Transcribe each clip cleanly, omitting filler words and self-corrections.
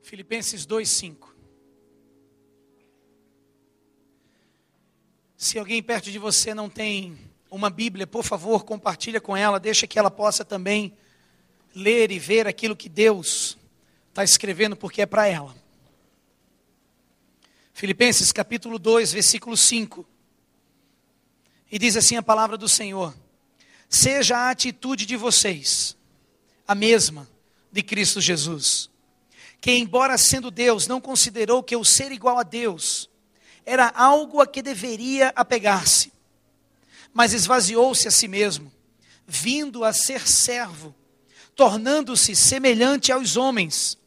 Filipenses 2:5. Se alguém perto de você não tem uma Bíblia, por favor, compartilha com ela, deixa que ela possa também ler e ver aquilo que Deus está escrevendo, porque é para ela. Filipenses capítulo 2, versículo 5. E diz assim a palavra do Senhor: seja a atitude de vocês a mesma de Cristo Jesus, que embora sendo Deus, não considerou que o ser igual a Deus era algo a que deveria apegar-se, mas esvaziou-se a si mesmo, vindo a ser servo, tornando-se semelhante aos homens,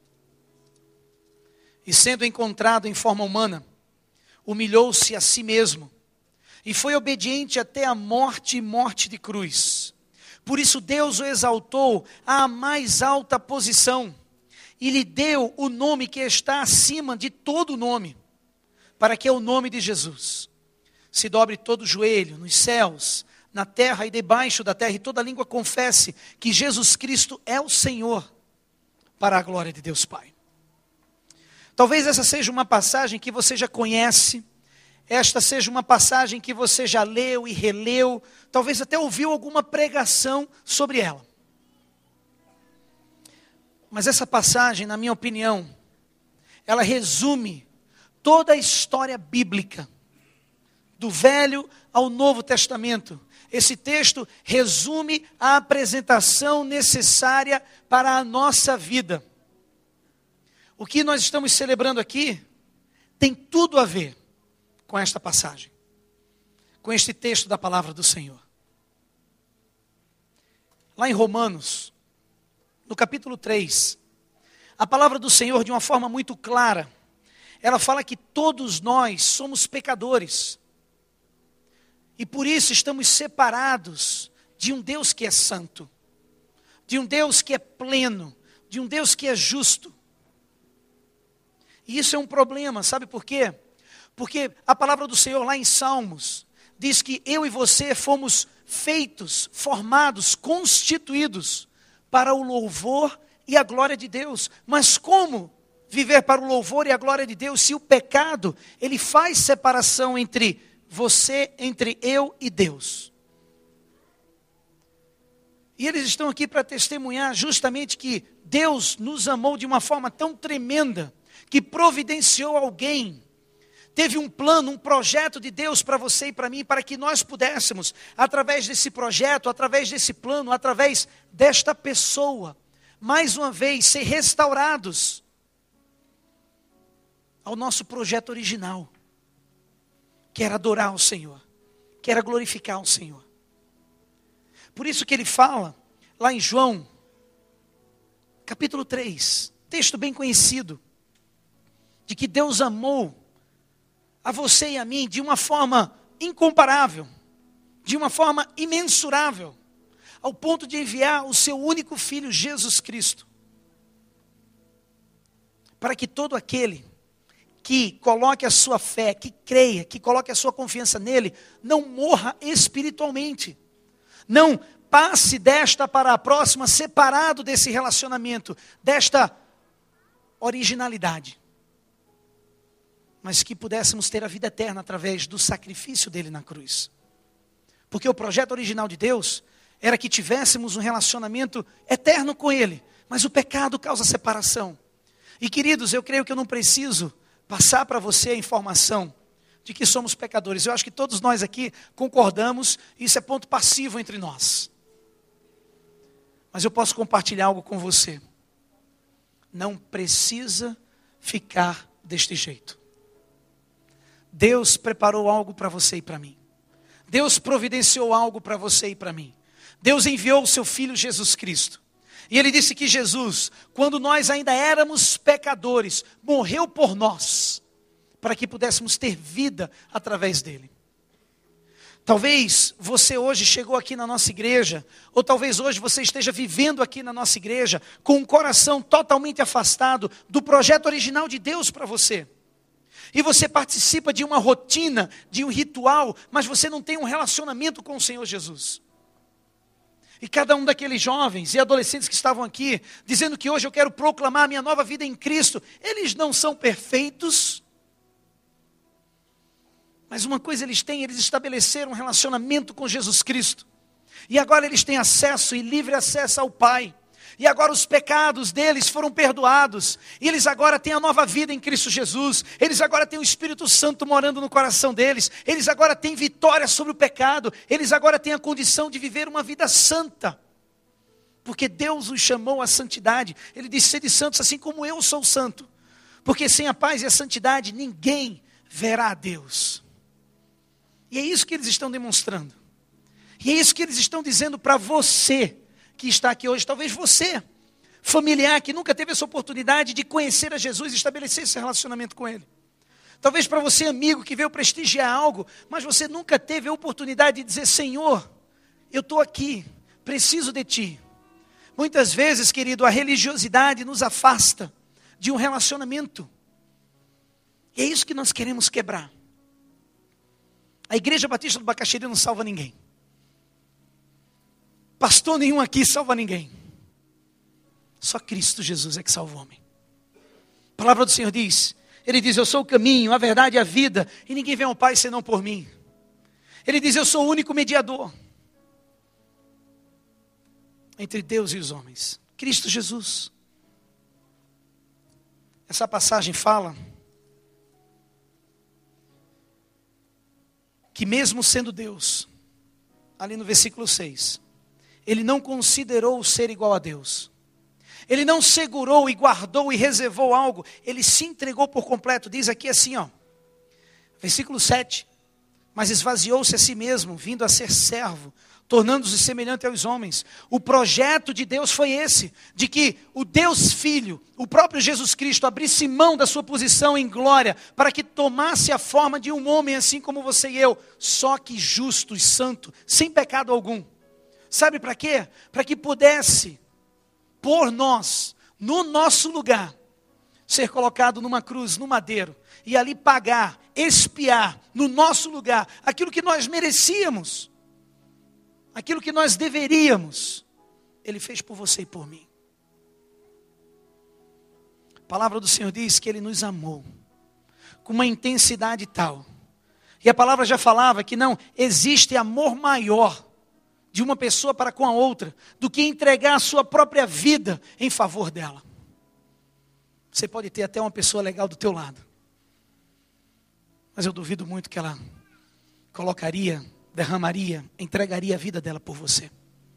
e sendo encontrado em forma humana, humilhou-se a si mesmo, e foi obediente até a morte e morte de cruz. Por isso Deus o exaltou à mais alta posição, e lhe deu o nome que está acima de todo nome, para que o nome de Jesus se dobre todo o joelho, nos céus, na terra e debaixo da terra, e toda língua confesse que Jesus Cristo é o Senhor, para a glória de Deus Pai. Talvez essa seja uma passagem que você já conhece, esta seja uma passagem que você já leu e releu, talvez até ouviu alguma pregação sobre ela. Mas essa passagem, na minha opinião, ela resume toda a história bíblica, do Velho ao Novo Testamento. Esse texto resume a apresentação necessária para a nossa vida. O que nós estamos celebrando aqui tem tudo a ver com esta passagem, com este texto da palavra do Senhor. Lá em Romanos, no capítulo 3, a palavra do Senhor, de uma forma muito clara, ela fala que todos nós somos pecadores, e por isso estamos separados de um Deus que é santo, de um Deus que é pleno, de um Deus que é justo. E isso é um problema, sabe por quê? Porque a palavra do Senhor lá em Salmos diz que eu e você fomos feitos, formados, constituídos para o louvor e a glória de Deus. Mas como viver para o louvor e a glória de Deus se o pecado, ele faz separação entre você, entre eu e Deus? E eles estão aqui para testemunhar justamente que Deus nos amou de uma forma tão tremenda, que providenciou alguém, teve um plano, um projeto de Deus para você e para mim, para que nós pudéssemos, através desse projeto, através desse plano, através desta pessoa, mais uma vez ser restaurados ao nosso projeto original, que era adorar o Senhor, que era glorificar o Senhor. Por isso que ele fala, lá em João, capítulo 3, texto bem conhecido, de que Deus amou a você e a mim de uma forma incomparável, de uma forma imensurável, ao ponto de enviar o seu único Filho, Jesus Cristo, para que todo aquele que coloque a sua fé, que creia, que coloque a sua confiança nele, não morra espiritualmente, não passe desta para a próxima separado desse relacionamento, desta originalidade, mas que pudéssemos ter a vida eterna através do sacrifício dele na cruz. Porque o projeto original de Deus era que tivéssemos um relacionamento eterno com ele, mas o pecado causa separação. E queridos, eu creio que eu não preciso passar para você a informação de que somos pecadores. Eu acho que todos nós aqui concordamos, isso é ponto passivo entre nós. Mas eu posso compartilhar algo com você. Não precisa ficar deste jeito. Deus preparou algo para você e para mim. Deus providenciou algo para você e para mim. Deus enviou o seu Filho Jesus Cristo. E ele disse que Jesus, quando nós ainda éramos pecadores, morreu por nós, para que pudéssemos ter vida através dele. Talvez você hoje chegou aqui na nossa igreja, ou talvez hoje você esteja vivendo aqui na nossa igreja, com um coração totalmente afastado do projeto original de Deus para você. E você participa de uma rotina, de um ritual, mas você não tem um relacionamento com o Senhor Jesus. E cada um daqueles jovens e adolescentes que estavam aqui, dizendo que hoje eu quero proclamar a minha nova vida em Cristo, eles não são perfeitos, mas uma coisa eles têm, eles estabeleceram um relacionamento com Jesus Cristo. E agora eles têm acesso e livre acesso ao Pai. E agora os pecados deles foram perdoados. E eles agora têm a nova vida em Cristo Jesus. Eles agora têm o Espírito Santo morando no coração deles. Eles agora têm vitória sobre o pecado. Eles agora têm a condição de viver uma vida santa. Porque Deus os chamou à santidade. Ele disse: sede santos assim como eu sou santo. Porque sem a paz e a santidade ninguém verá a Deus. E é isso que eles estão demonstrando. E é isso que eles estão dizendo para você que está aqui hoje. Talvez você, familiar, que nunca teve essa oportunidade de conhecer a Jesus e estabelecer esse relacionamento com Ele. Talvez para você, amigo, que veio prestigiar algo, mas você nunca teve a oportunidade de dizer: Senhor, eu estou aqui, preciso de Ti. Muitas vezes, querido, a religiosidade nos afasta de um relacionamento. E é isso que nós queremos quebrar. A Igreja Batista do Bacaxiri não salva ninguém. Pastor nenhum aqui salva ninguém. Só Cristo Jesus é que salva o homem. A palavra do Senhor diz, Ele diz: eu sou o caminho, a verdade e a vida, e ninguém vem ao Pai senão por mim. Ele diz: eu sou o único mediador entre Deus e os homens, Cristo Jesus. Essa passagem fala que mesmo sendo Deus, ali no versículo 6, Ele não considerou o ser igual a Deus. Ele não segurou e guardou e reservou algo. Ele se entregou por completo. Diz aqui assim, ó, versículo 7. Mas esvaziou-se a si mesmo, vindo a ser servo, tornando-se semelhante aos homens. O projeto de Deus foi esse, de que o Deus Filho, o próprio Jesus Cristo, abrisse mão da sua posição em glória, para que tomasse a forma de um homem assim como você e eu, só que justo e santo, sem pecado algum. Sabe para quê? Para que pudesse, por nós, no nosso lugar, ser colocado numa cruz, no madeiro, e ali pagar, expiar, no nosso lugar, aquilo que nós merecíamos, aquilo que nós deveríamos. Ele fez por você e por mim. A palavra do Senhor diz que Ele nos amou com uma intensidade tal. E a palavra já falava que não existe amor maior de uma pessoa para com a outra do que entregar a sua própria vida em favor dela. Você pode ter até uma pessoa legal do teu lado, mas eu duvido muito que ela derramaria, entregaria a vida dela por você.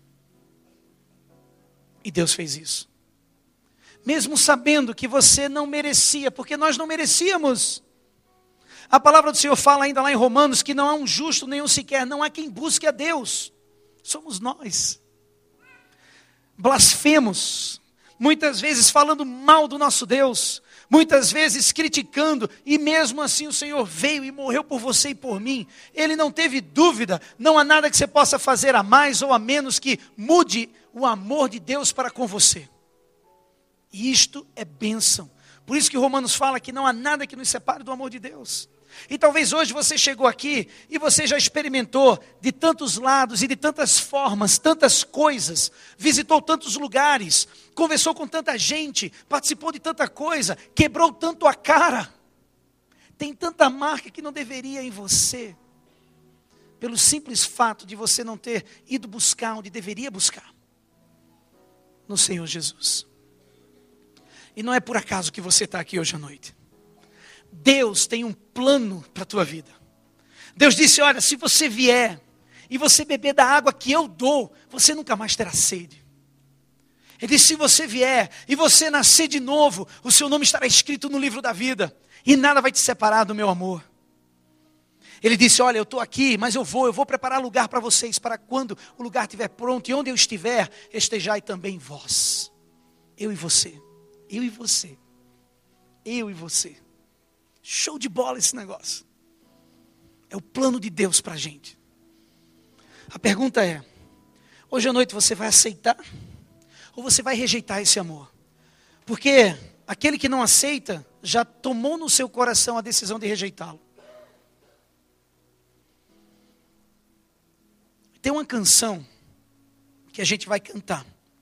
E Deus fez isso. Mesmo sabendo que você não merecia, porque nós não merecíamos. A palavra do Senhor fala ainda lá em Romanos que não há um justo nenhum sequer, não há quem busque a Deus. Somos nós. Blasfemos, muitas vezes falando mal do nosso Deus, muitas vezes criticando, e mesmo assim o Senhor veio e morreu por você e por mim. Ele não teve dúvida, não há nada que você possa fazer a mais ou a menos que mude o amor de Deus para com você. E isto é bênção. Por isso que Romanos fala que não há nada que nos separe do amor de Deus. E talvez hoje você chegou aqui e você já experimentou de tantos lados e de tantas formas, tantas coisas, visitou tantos lugares, conversou com tanta gente, participou de tanta coisa, quebrou tanto a cara, tem tanta marca que não deveria em você, pelo simples fato de você não ter ido buscar onde deveria buscar, no Senhor Jesus. E não é por acaso que você está aqui hoje à noite. Deus tem um plano para a tua vida. Deus disse: olha, se você vier e você beber da água que eu dou, você nunca mais terá sede. Ele disse: se você vier e você nascer de novo, o seu nome estará escrito no livro da vida, e nada vai te separar do meu amor. Ele disse: olha, eu estou aqui, mas eu vou preparar lugar para vocês, para quando o lugar estiver pronto, e onde eu estiver, estejai também vós. Eu e você, eu e você, eu e você. Show de bola esse negócio. É o plano de Deus para a gente. A pergunta é: hoje à noite você vai aceitar ou você vai rejeitar esse amor? Porque aquele que não aceita já tomou no seu coração a decisão de rejeitá-lo. Tem uma canção que a gente vai cantar.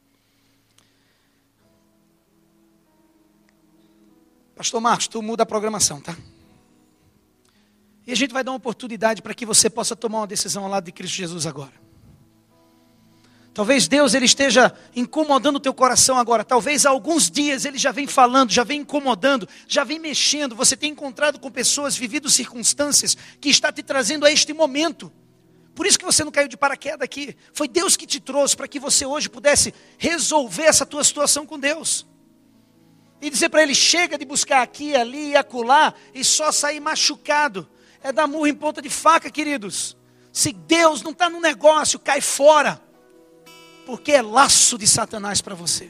Pastor Marcos, tu muda a programação, tá? E a gente vai dar uma oportunidade para que você possa tomar uma decisão ao lado de Cristo Jesus agora. Talvez Deus ele esteja incomodando o teu coração agora. Talvez há alguns dias ele já vem falando, já vem incomodando, já vem mexendo. Você tem encontrado com pessoas, vivido circunstâncias que está te trazendo a este momento. Por isso que você não caiu de paraquedas aqui. Foi Deus que te trouxe para que você hoje pudesse resolver essa tua situação com Deus. E dizer para ele, chega de buscar aqui, ali e acolá e só sair machucado. É dar murro em ponta de faca, queridos. Se Deus não está no negócio, cai fora. Porque é laço de Satanás para você.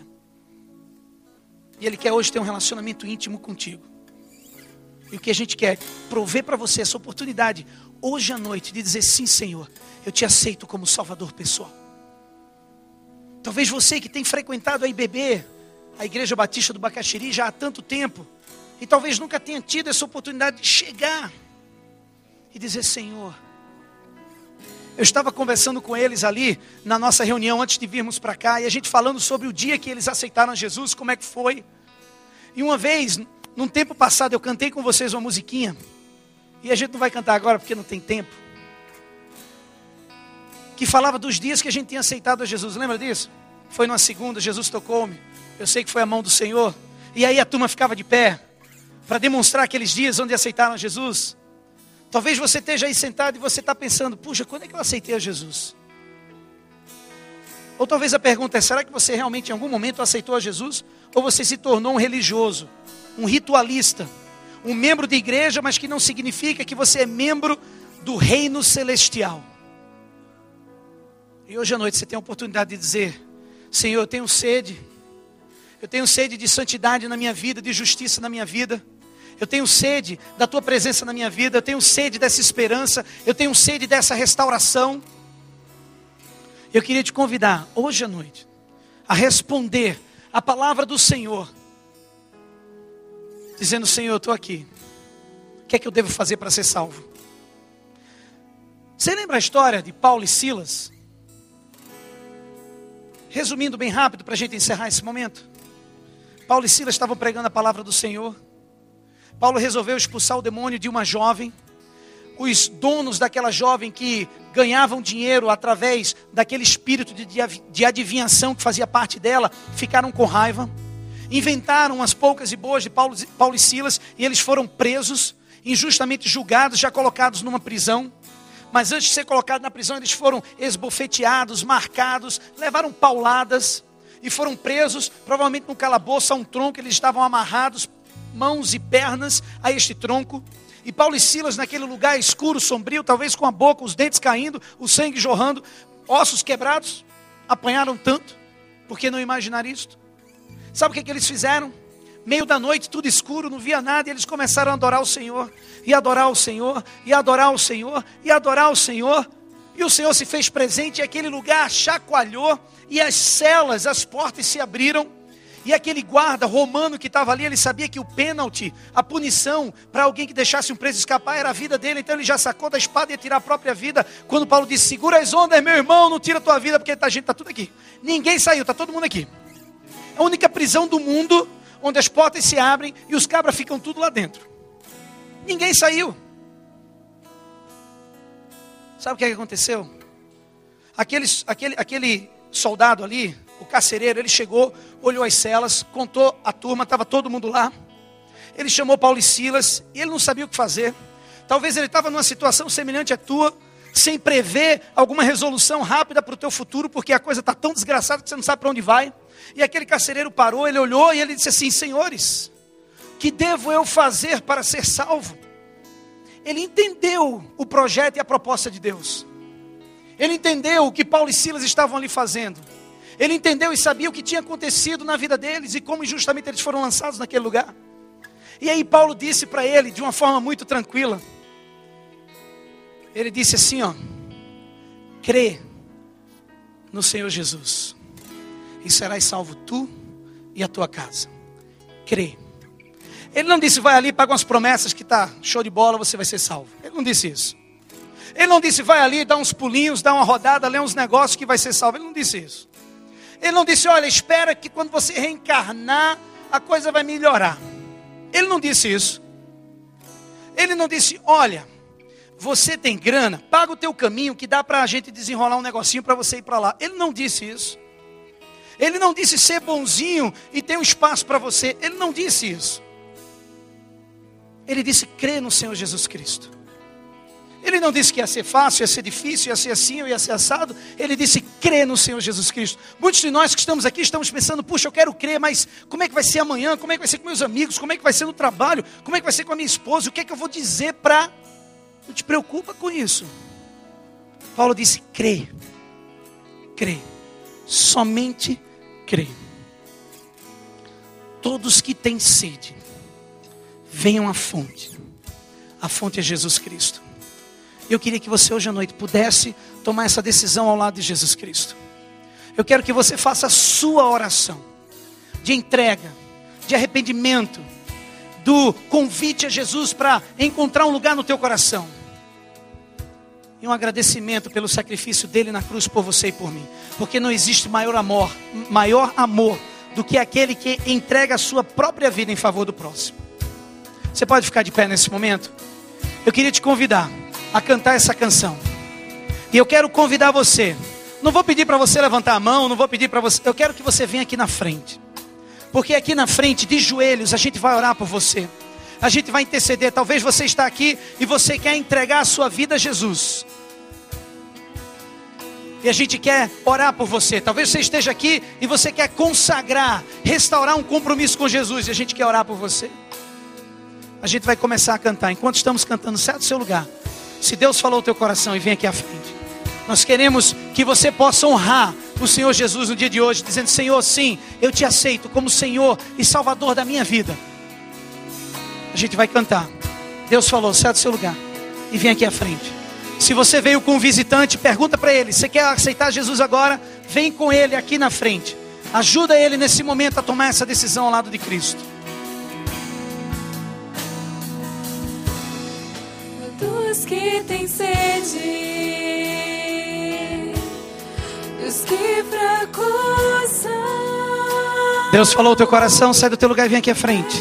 E Ele quer hoje ter um relacionamento íntimo contigo. E o que a gente quer, prover para você essa oportunidade, hoje à noite, de dizer, sim Senhor, eu te aceito como Salvador pessoal. Talvez você que tem frequentado a IBB, a Igreja Batista do Bacaxiri, já há tanto tempo, e talvez nunca tenha tido essa oportunidade de chegar e dizer, Senhor, eu estava conversando com eles ali, na nossa reunião, antes de virmos para cá, e a gente falando sobre o dia que eles aceitaram Jesus, como é que foi. E uma vez, num tempo passado, eu cantei com vocês uma musiquinha, e a gente não vai cantar agora porque não tem tempo, que falava dos dias que a gente tinha aceitado a Jesus, lembra disso? Foi numa segunda, Jesus tocou-me, eu sei que foi a mão do Senhor, e aí a turma ficava de pé, para demonstrar aqueles dias onde aceitaram a Jesus. Talvez você esteja aí sentado e você está pensando, puxa, quando é que eu aceitei a Jesus? Ou talvez a pergunta é, será que você realmente em algum momento aceitou a Jesus? Ou você se tornou um religioso, um ritualista, um membro de igreja, mas que não significa que você é membro do reino celestial. E hoje à noite você tem a oportunidade de dizer, Senhor, eu tenho sede de santidade na minha vida, de justiça na minha vida. Eu tenho sede da tua presença na minha vida, eu tenho sede dessa esperança, eu tenho sede dessa restauração. Eu queria te convidar, hoje à noite, a responder a palavra do Senhor, dizendo, Senhor, eu estou aqui, o que é que eu devo fazer para ser salvo? Você lembra a história de Paulo e Silas? Resumindo bem rápido, para a gente encerrar esse momento. Paulo e Silas estavam pregando a palavra do Senhor. Paulo resolveu expulsar o demônio de uma jovem. Os donos daquela jovem que ganhavam dinheiro através daquele espírito de adivinhação que fazia parte dela, ficaram com raiva. Inventaram umas poucas e boas de Paulo e Silas e eles foram presos, injustamente julgados, já colocados numa prisão. Mas antes de ser colocados na prisão, eles foram esbofeteados, marcados, levaram pauladas e foram presos, provavelmente no calabouço a um tronco. Eles estavam amarrados, mãos e pernas a este tronco. E Paulo e Silas naquele lugar escuro, sombrio, talvez com a boca, os dentes caindo, o sangue jorrando, ossos quebrados, apanharam tanto, porque não imaginar isto? Sabe o que eles fizeram? Meio da noite, tudo escuro, não via nada, e eles começaram a adorar o Senhor, e adorar o Senhor, e adorar o Senhor, e adorar o Senhor. E o Senhor se fez presente, e aquele lugar chacoalhou, e as celas, as portas se abriram. E aquele guarda romano que estava ali, ele sabia que o pênalti, a punição para alguém que deixasse um preso escapar era a vida dele. Então ele já sacou da espada e ia tirar a própria vida. Quando Paulo disse, segura as ondas, meu irmão, não tira a tua vida, porque a gente está tudo aqui. Ninguém saiu, está todo mundo aqui. É a única prisão do mundo, onde as portas se abrem e os cabras ficam tudo lá dentro. Ninguém saiu. Sabe o que aconteceu? Aquele soldado ali, o carcereiro, ele chegou, olhou as celas, contou a turma, estava todo mundo lá. Ele chamou Paulo e Silas, e ele não sabia o que fazer. Talvez ele estava numa situação semelhante à tua, sem prever alguma resolução rápida para o teu futuro, porque a coisa está tão desgraçada que você não sabe para onde vai. E aquele carcereiro parou, ele olhou e ele disse assim, senhores, que devo eu fazer para ser salvo? Ele entendeu o projeto e a proposta de Deus. Ele entendeu o que Paulo e Silas estavam ali fazendo. Ele entendeu e sabia o que tinha acontecido na vida deles e como injustamente eles foram lançados naquele lugar. E aí Paulo disse para ele de uma forma muito tranquila. Ele disse assim, ó, crê no Senhor Jesus e serás salvo tu e a tua casa. Crê. Ele não disse, vai ali, paga umas promessas que tá show de bola, você vai ser salvo. Ele não disse isso. Ele não disse, vai ali, dá uns pulinhos, dá uma rodada, lê uns negócios que vai ser salvo. Ele não disse isso. Ele não disse, olha, espera que quando você reencarnar, a coisa vai melhorar. Ele não disse isso. Ele não disse, olha, você tem grana, paga o teu caminho que dá para a gente desenrolar um negocinho para você ir para lá. Ele não disse isso. Ele não disse ser bonzinho e ter um espaço para você. Ele não disse isso. Ele disse crê no Senhor Jesus Cristo. Ele não disse que ia ser fácil, ia ser difícil, ia ser assim ou ia ser assado. Ele disse crê no Senhor Jesus Cristo. Muitos de nós que estamos aqui estamos pensando, puxa, eu quero crer, mas como é que vai ser amanhã? Como é que vai ser com meus amigos? Como é que vai ser no trabalho? Como é que vai ser com a minha esposa? O que é que eu vou dizer para... Não te preocupa com isso. Paulo disse crê. Crê. Somente crê. Todos que têm sede, venham à fonte. A fonte é Jesus Cristo. Eu queria que você hoje à noite pudesse tomar essa decisão ao lado de Jesus Cristo. Eu quero que você faça a sua oração de entrega, de arrependimento, do convite a Jesus para encontrar um lugar no teu coração. E um agradecimento pelo sacrifício dele na cruz por você e por mim. Porque não existe maior amor do que aquele que entrega a sua própria vida em favor do próximo. Você pode ficar de pé nesse momento? Eu queria te convidar a cantar essa canção. E eu quero convidar você. Não vou pedir para você levantar a mão, não vou pedir para você. Eu quero que você venha aqui na frente. Porque aqui na frente, de joelhos, a gente vai orar por você. A gente vai interceder. Talvez você está aqui e você quer entregar a sua vida a Jesus. E a gente quer orar por você. Talvez você esteja aqui e você quer consagrar, restaurar um compromisso com Jesus. E a gente quer orar por você. A gente vai começar a cantar. Enquanto estamos cantando, sai do seu lugar. Se Deus falou o teu coração e vem aqui à frente. Nós queremos que você possa honrar o Senhor Jesus no dia de hoje, dizendo, Senhor, sim, eu te aceito como Senhor e Salvador da minha vida. A gente vai cantar. Deus falou, sai do seu lugar e vem aqui à frente. Se você veio com um visitante, pergunta para ele, você quer aceitar Jesus agora? Vem com ele aqui na frente. Ajuda ele nesse momento a tomar essa decisão ao lado de Cristo. Dos que têm sede, dos que fracos são. Deus falou o teu coração, sai do teu lugar e vem aqui à frente.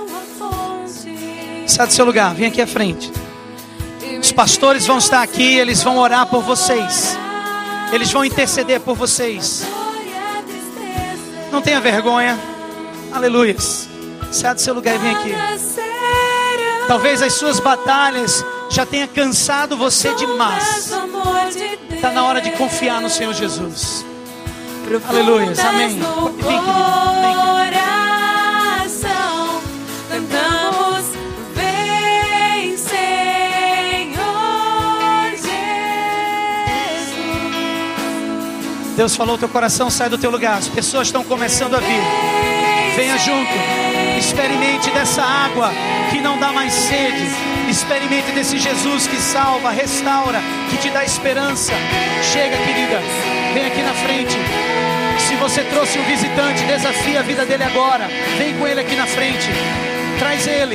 Sai do seu lugar, vem aqui à frente. Os pastores vão estar aqui, eles vão orar por vocês. Eles vão interceder por vocês. Não tenha vergonha. Aleluias. Sai do seu lugar e vem aqui. Talvez as suas batalhas já tenha cansado você demais. Está na hora de confiar no Senhor Jesus. Aleluia, amém. Vem, querido. Vem, querido. Cantamos, vem, Senhor Jesus. Deus falou teu coração, sai do teu lugar. As pessoas estão começando a vir. Venha junto. Experimente dessa água que não dá mais sede. Experimente desse Jesus que salva, restaura, que te dá esperança. Chega, querida, vem aqui na frente. Se você trouxe um visitante, desafia a vida dele agora. Vem com ele aqui na frente. Traz ele.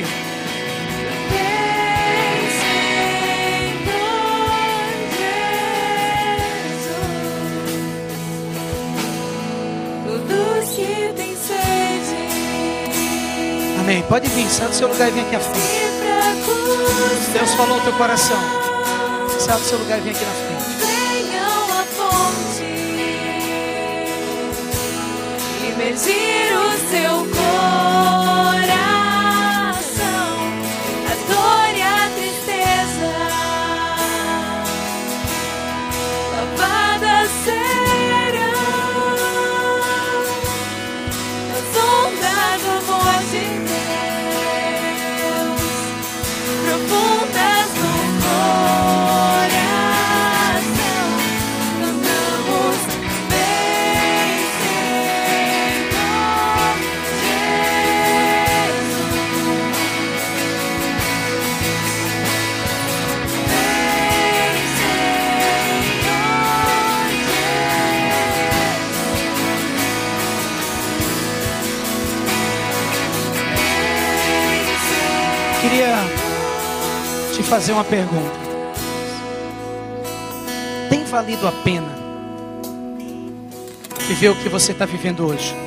Todos que têm sede. Amém. Pode vir, sai do seu lugar e vem aqui à frente. Deus falou o teu coração. Sai do seu lugar e vem aqui na frente. Venham à fonte, imergir o seu coração, a dor e a tristeza, lavadas serão as ondas do amor de Deus, profundas no coração. Cantamos, vem, Senhor Jesus. Vem, Senhor Jesus. Queria te fazer uma pergunta. Tem valido a pena viver o que você está vivendo hoje?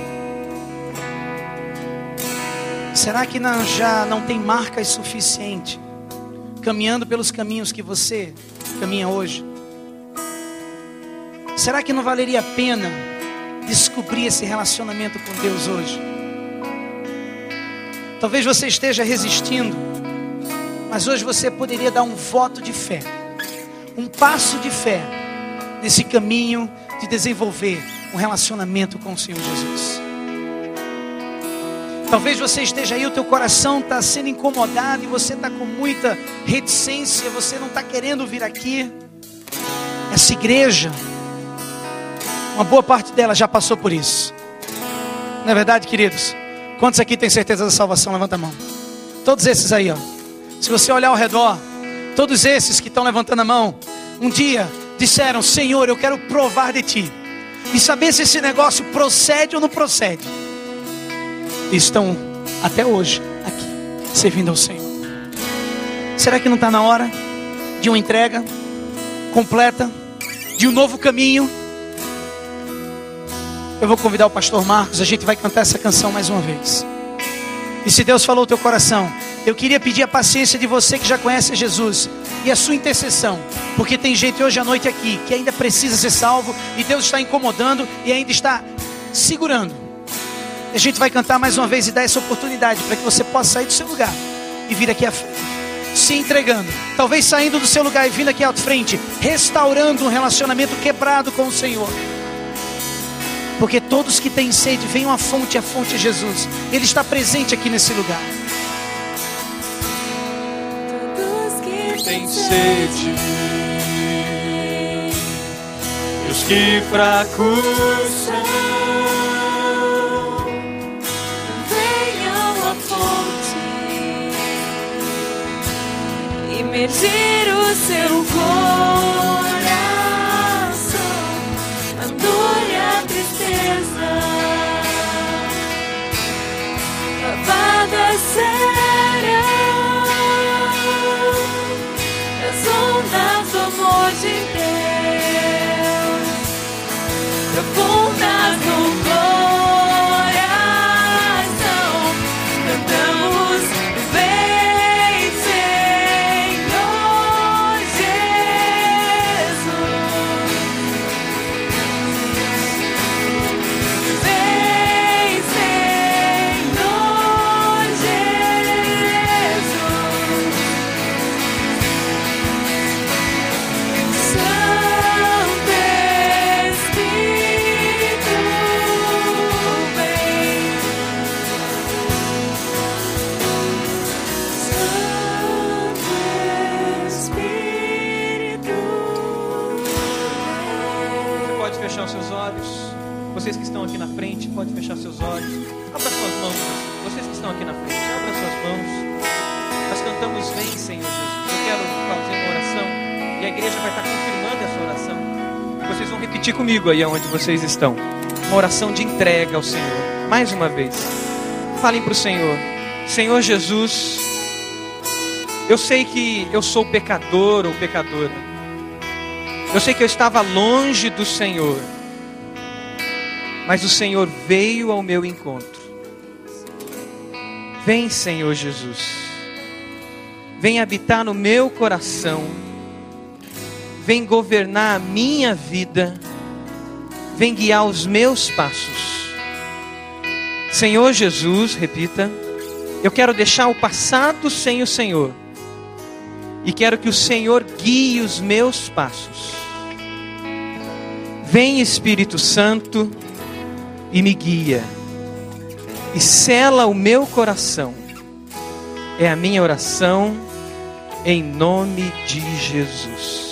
Será que já não tem marcas suficientes caminhando pelos caminhos que você caminha hoje? Será que não valeria a pena descobrir esse relacionamento com Deus hoje? Talvez você esteja resistindo, mas hoje você poderia dar um voto de fé, um passo de fé nesse caminho de desenvolver um relacionamento com o Senhor Jesus. Talvez você esteja aí, o teu coração está sendo incomodado e você está com muita reticência, você não está querendo vir aqui. Essa igreja, uma boa parte dela já passou por isso. Não é verdade, queridos? Quantos aqui têm certeza da salvação? Levanta a mão. Todos esses aí, ó. Se você olhar ao redor, todos esses que estão levantando a mão, um dia disseram: Senhor, eu quero provar de Ti e saber se esse negócio procede ou não procede. E estão até hoje aqui, servindo ao Senhor. Será que não está na hora de uma entrega completa, de um novo caminho? Eu vou convidar o pastor Marcos, a gente vai cantar essa canção mais uma vez. E se Deus falou ao teu coração, eu queria pedir a paciência de você que já conhece Jesus e a sua intercessão, porque tem gente hoje à noite aqui que ainda precisa ser salvo e Deus está incomodando e ainda está segurando. A gente vai cantar mais uma vez e dar essa oportunidade para que você possa sair do seu lugar e vir aqui à frente, se entregando, talvez saindo do seu lugar e vindo aqui à frente, restaurando um relacionamento quebrado com o Senhor. Porque todos que têm sede, venham à fonte, a fonte é Jesus. Ele está presente aqui nesse lugar. Todos que Tem sede, e os que fracos são, venham à fonte, imergir o seu coração, a dor e a tristeza, lavadas serão as ondas do amor de Deus, profundas no coração, cantamos: vem, Senhor Jesus, vem, Senhor Jesus, Santo Espírito, vem, Santo Espírito, Você pode fechar os seus olhos. Vocês que estão aqui na frente, pode fechar seus olhos. Abra suas mãos. Vocês que estão aqui na frente, abra suas mãos. Nós cantamos: vem, Senhor Jesus. Eu quero fazer uma oração e a igreja vai estar confirmando essa oração. Vocês vão repetir comigo aí onde vocês estão. Uma oração de entrega ao Senhor. Mais uma vez. Falem para o Senhor: Senhor Jesus, eu sei que eu sou pecador ou pecadora. Eu sei que eu estava longe do Senhor, mas o Senhor veio ao meu encontro. Vem, Senhor Jesus. Vem habitar no meu coração. Vem governar a minha vida. Vem guiar os meus passos. Senhor Jesus, repita: eu quero deixar o passado sem o Senhor. E quero que o Senhor guie os meus passos. Vem, Espírito Santo, e me guia. E sela o meu coração. É a minha oração, em nome de Jesus.